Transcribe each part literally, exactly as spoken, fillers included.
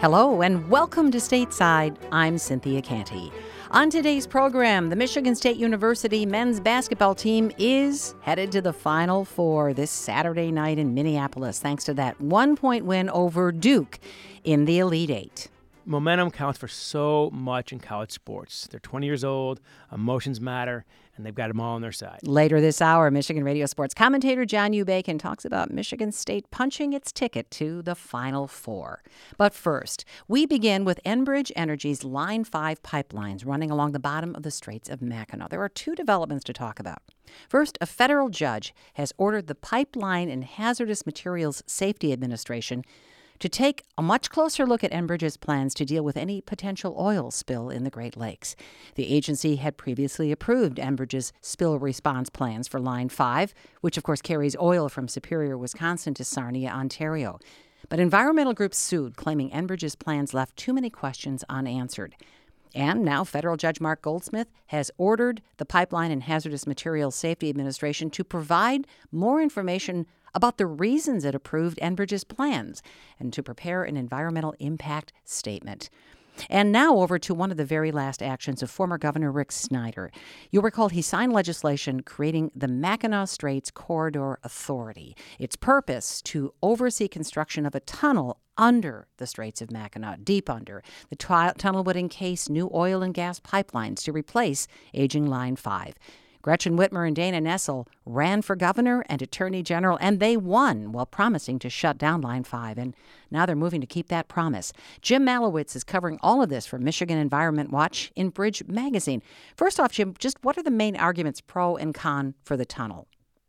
Hello and welcome to Stateside. I'm Cynthia Canty. On today's program, the Michigan State University men's basketball team is headed to the Final Four this Saturday night in Minneapolis, thanks to that one-point win over Duke in the Elite Eight. Momentum counts for so much in college sports. They're twenty years old, emotions matter, and they've got them all on their side. Later this hour, Michigan radio sports commentator John U. Bacon talks about Michigan State punching its ticket to the Final Four. But first, we begin with Enbridge Energy's Line five pipelines running along the bottom of the Straits of Mackinac. There are two developments to talk about. First, a federal judge has ordered the Pipeline and Hazardous Materials Safety Administration to take a much closer look at Enbridge's plans to deal with any potential oil spill in the Great Lakes. The agency had previously approved Enbridge's spill response plans for Line five, which of course carries oil from Superior, Wisconsin to Sarnia, Ontario. But environmental groups sued, claiming Enbridge's plans left too many questions unanswered. And now federal Judge Mark Goldsmith has ordered the Pipeline and Hazardous Materials Safety Administration to provide more information about the reasons it approved Enbridge's plans and to prepare an environmental impact statement. And now over to one of the very last actions of former Governor Rick Snyder. You'll recall he signed legislation creating the Mackinac Straits Corridor Authority. Its purpose to oversee construction of a tunnel under the Straits of Mackinac, deep under. The t- tunnel would encase new oil and gas pipelines to replace aging Line five. Gretchen Whitmer and Dana Nessel ran for governor and attorney general, and they won while promising to shut down Line five. And now they're moving to keep that promise. Jim Malowitz is covering all of this for Michigan Environment Watch in Bridge Magazine. First off, Jim, just what are the main arguments pro and con for the tunnel?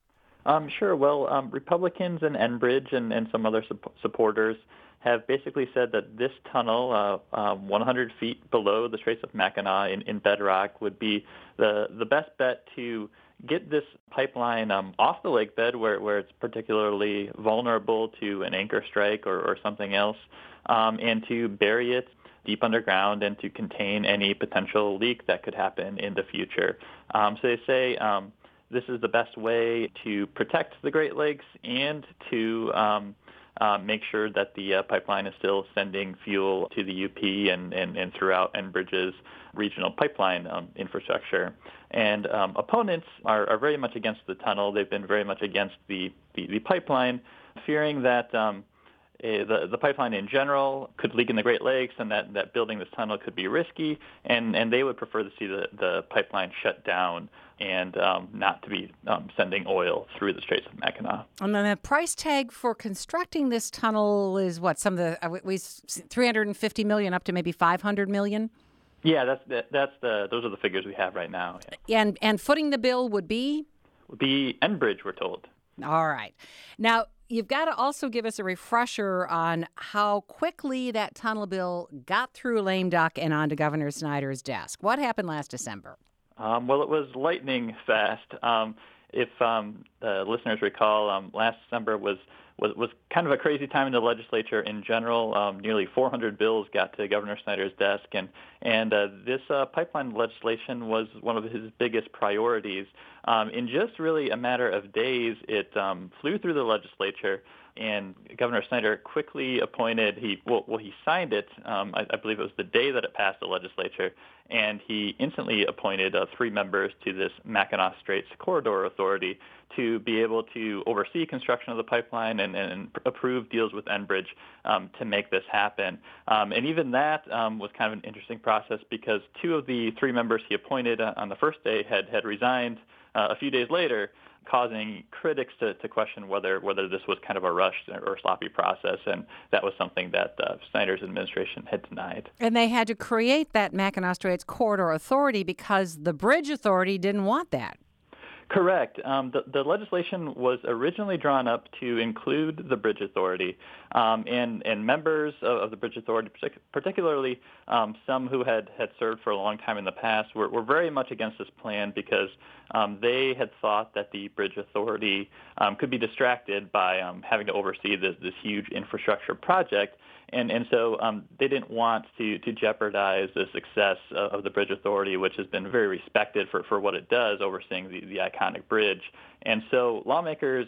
Um, sure. Well, um, Republicans and Enbridge and, and some other su- supporters have basically said that this tunnel, uh, um, one hundred feet below the Straits of Mackinac in, in bedrock, would be the, the best bet to get this pipeline um, off the lake bed where, where it's particularly vulnerable to an anchor strike or, or something else, um, and to bury it deep underground and to contain any potential leak that could happen in the future. Um, so they say um, this is the best way to protect the Great Lakes and to um, Uh, make sure that the uh, pipeline is still sending fuel to the U P and, and, and throughout Enbridge's regional pipeline um, infrastructure. And um, opponents are, are very much against the tunnel. They've been very much against the, the, the pipeline, fearing that um, a, the, the pipeline in general could leak in the Great Lakes and that, that building this tunnel could be risky. And, and they would prefer to see the, the pipeline shut down and um, not to be um, sending oil through the Straits of Mackinac. And then the price tag for constructing this tunnel is what? Some of the uh, we three hundred fifty million dollars up to maybe five hundred million dollars? Yeah, that's the, that's the those are the figures we have right now. Yeah. And and footing the bill would be? Would be Enbridge, we're told. All right. Now, you've got to also give us a refresher on how quickly that tunnel bill got through lame duck and onto Governor Snyder's desk. What happened last December? Um, well, it was lightning fast. Um, if um, the listeners recall, um, last December was, was was kind of a crazy time in the legislature in general. Um, nearly four hundred bills got to Governor Snyder's desk, and and uh, this uh, pipeline legislation was one of his biggest priorities. Um, in just really a matter of days, it um, flew through the legislature. And Governor Snyder quickly appointed, he well, well he signed it, um, I, I believe it was the day that it passed the legislature, and he instantly appointed uh, three members to this Mackinac Straits Corridor Authority to be able to oversee construction of the pipeline and, and approve deals with Enbridge um, to make this happen. Um, and even that um, was kind of an interesting process because two of the three members he appointed uh, on the first day had, had resigned uh, a few days later, causing critics to, to question whether whether this was kind of a rushed or sloppy process, and that was something that uh, Snyder's administration had denied. And they had to create that Mackinac Straits Corridor Authority because the Bridge Authority didn't want that. Correct. Um, the, the legislation was originally drawn up to include the Bridge Authority, um, and, and members of, of the Bridge Authority, particularly um, some who had, had served for a long time in the past, were, were very much against this plan because um, they had thought that the Bridge Authority um, could be distracted by um, having to oversee this, this huge infrastructure project. And and so um, they didn't want to, to jeopardize the success of the Bridge Authority, which has been very respected for, for what it does, overseeing the, the iconic bridge. And so lawmakers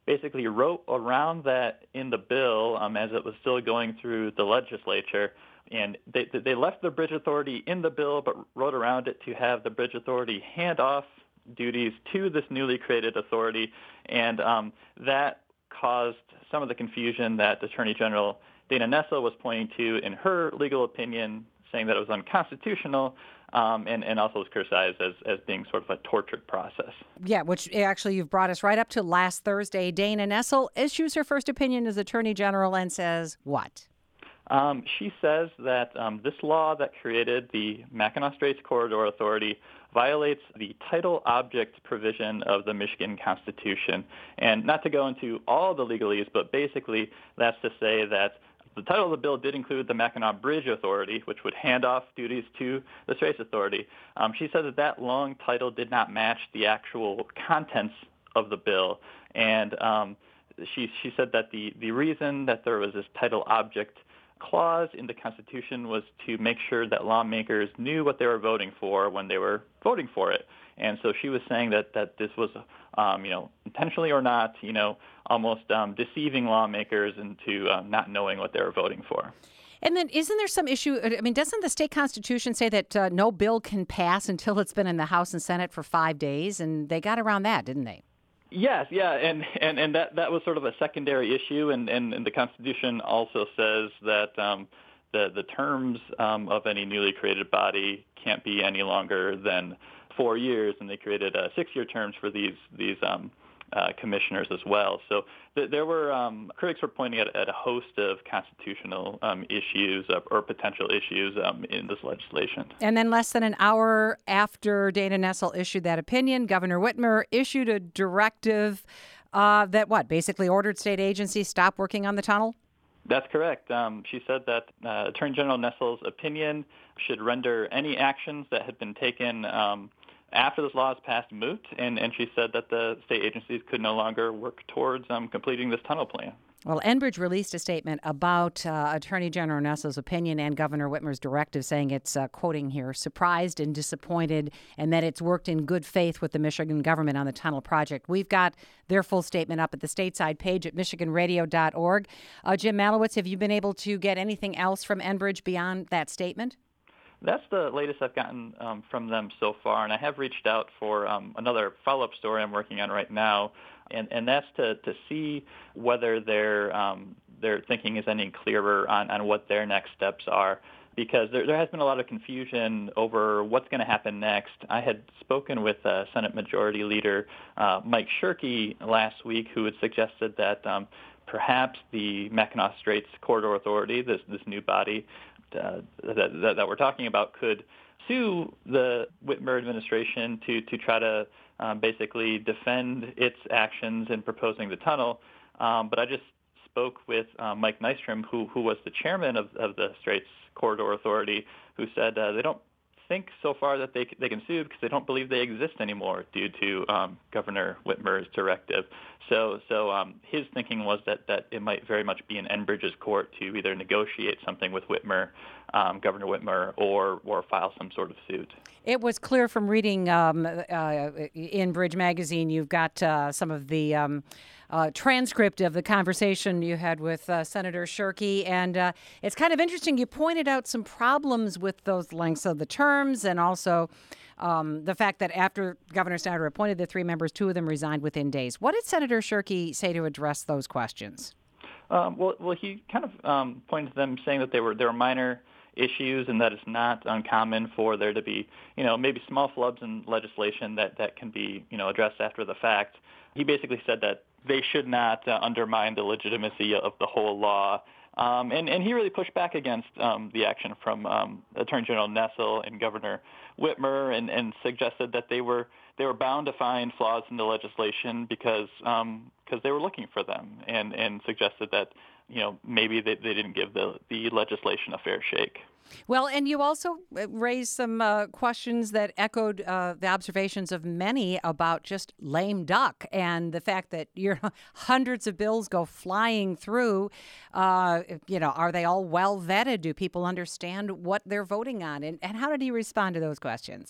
basically wrote around that in the bill um, as it was still going through the legislature. And they, they left the bridge authority in the bill, but wrote around it to have the bridge authority hand off duties to this newly created authority. And um, that caused some of the confusion that Attorney General Dana Nessel was pointing to in her legal opinion, saying that it was unconstitutional, um, and, and also was criticized as, as being sort of a tortured process. Yeah, which actually you've brought us right up to last Thursday. Dana Nessel issues her first opinion as Attorney General and says what? Um, she says that um, this law that created the Mackinac Straits Corridor Authority violates the title object provision of the Michigan Constitution. And not to go into all the legalese, but basically that's to say that the title of the bill did include the Mackinac Bridge Authority, which would hand off duties to the Straits Authority. Um, she said that that long title did not match the actual contents of the bill. And um, she, she said that the, the reason that there was this title object clause in the Constitution was to make sure that lawmakers knew what they were voting for when they were voting for it. And so she was saying that, that this was, um, you know, intentionally or not, you know, almost um, deceiving lawmakers into uh, not knowing what they were voting for. And then isn't there some issue, I mean, doesn't the state constitution say that uh, no bill can pass until it's been in the House and Senate for five days? And they got around that, didn't they? Yes, yeah, and, and, and that, that was sort of a secondary issue, and, and, and the Constitution also says that um, the, the terms um, of any newly created body can't be any longer than four years, and they created uh, six-year terms for these these um, uh, commissioners as well. So th- there were um, critics were pointing at, at a host of constitutional um, issues uh, or potential issues um, in this legislation. And then less than an hour after Dana Nessel issued that opinion, Governor Whitmer issued a directive uh, that what basically ordered state agencies stop working on the tunnel. That's correct. Um, she said that uh, Attorney General Nessel's opinion should render any actions that had been taken um, after this law is passed moot, and, and she said that the state agencies could no longer work towards um, completing this tunnel plan. Well, Enbridge released a statement about uh, Attorney General Nessel's opinion and Governor Whitmer's directive, saying it's, uh, quoting here, surprised and disappointed, and that it's worked in good faith with the Michigan government on the tunnel project. We've got their full statement up at the stateside page at michigan radio dot org. Uh, Jim Malowitz, have you been able to get anything else from Enbridge beyond that statement? That's the latest I've gotten um, from them so far, and I have reached out for um, another follow-up story I'm working on right now, and, and that's to, to see whether their um, their thinking is any clearer on, on what their next steps are, because there, there has been a lot of confusion over what's going to happen next. I had spoken with uh, Senate Majority Leader uh, Mike Shirkey last week, who had suggested that um, perhaps the Mackinac Straits Corridor Authority, this this new body, Uh, that, that, that we're talking about, could sue the Whitmer administration to, to try to um, basically defend its actions in proposing the tunnel. Um, but I just spoke with uh, Mike Nystrom, who, who was the chairman of, of the Straits Corridor Authority, who said uh, they don't think so far that they they can sue because they don't believe they exist anymore due to um, Governor Whitmer's directive. So so um, his thinking was that, that it might very much be in Enbridge's court to either negotiate something with Whitmer, um, Governor Whitmer, or or file some sort of suit. It was clear from reading um, uh, in Bridge Magazine, you've got uh, some of the um, uh, transcript of the conversation you had with uh, Senator Shirkey, and uh, it's kind of interesting. You pointed out some problems with those lengths of the terms, and also um, the fact that after Governor Snyder appointed the three members, two of them resigned within days. What did Senator Shirkey say to address those questions? Um, well, well, he kind of um, pointed to them saying that they were they were minor issues and that it's not uncommon for there to be, you know, maybe small flubs in legislation that, that can be, you know, addressed after the fact. He basically said that they should not uh, undermine the legitimacy of the whole law. Um, and, and he really pushed back against um, the action from um, Attorney General Nessel and Governor Whitmer, and, and suggested that they were they were bound to find flaws in the legislation because um, because they were looking for them, and, and suggested that, you know, maybe they, they didn't give the, the legislation a fair shake. Well, and you also raised some uh, questions that echoed uh, the observations of many about just lame duck and the fact that you're, hundreds of bills go flying through. Uh, you know, are they all well vetted? Do people understand what they're voting on? And, and how did he respond to those questions?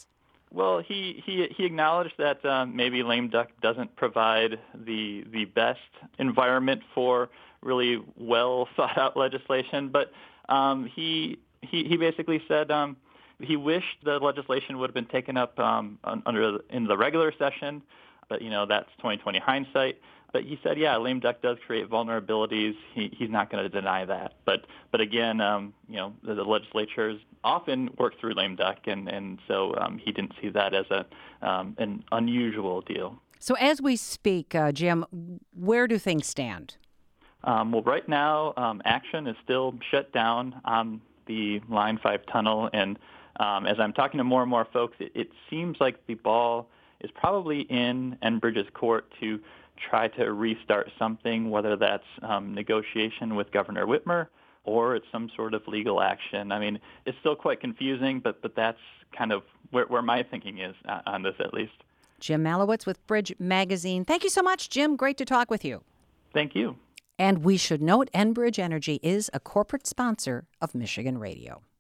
Well, he, he, he acknowledged that um, maybe lame duck doesn't provide the the best environment for really well thought out legislation, but um, he, he he basically said um, he wished the legislation would have been taken up um, under in the regular session, but you know that's twenty twenty hindsight. But he said, yeah, lame duck does create vulnerabilities. He, he's not going to deny that. But but again, um, you know, the, the legislatures often work through lame duck, and and so um, he didn't see that as a um, an unusual deal. So as we speak, uh, Jim, where do things stand? Um, well, right now, um, action is still shut down on the Line five tunnel, and um, as I'm talking to more and more folks, it, it seems like the ball is probably in Enbridge's court to try to restart something, whether that's um, negotiation with Governor Whitmer or it's some sort of legal action. I mean, it's still quite confusing, but but that's kind of where, where my thinking is on this, at least. Jim Malowitz with Bridge Magazine. Thank you so much, Jim. Great to talk with you. Thank you. And we should note Enbridge Energy is a corporate sponsor of Michigan Radio.